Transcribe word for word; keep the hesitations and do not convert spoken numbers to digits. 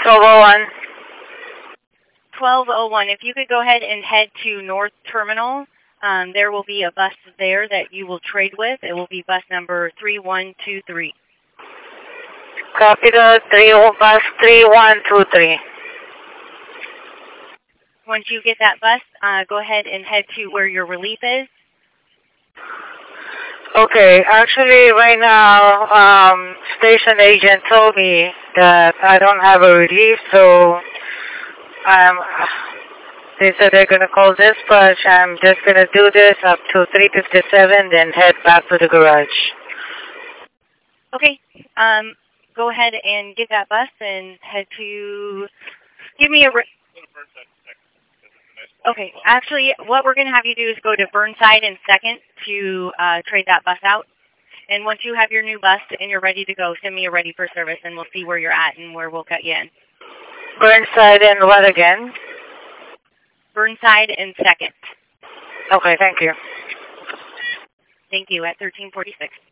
twelve oh one. twelve oh one. If you could go ahead and head to North Terminal, um, there will be a bus there that you will trade with. It will be bus number three one two three. Copy the three, bus three one two three. Once you get that bus, uh, go ahead and head to where your relief is. Okay, actually right now, um, station agent told me that I don't have a relief, so um, they said they're going to call dispatch. I'm just going to do this up to three fifty-seven, then head back to the garage. Okay, um, go ahead and get that bus and head to, give me a, okay, actually what we're going to have you do is go to Burnside in second to uh, trade that bus out. And once you have your new bus and you're ready to go, send me a ready for service and we'll see where you're at and where we'll cut you in. Burnside and what again? Burnside in second. Okay, thank you. Thank you, at thirteen forty-six.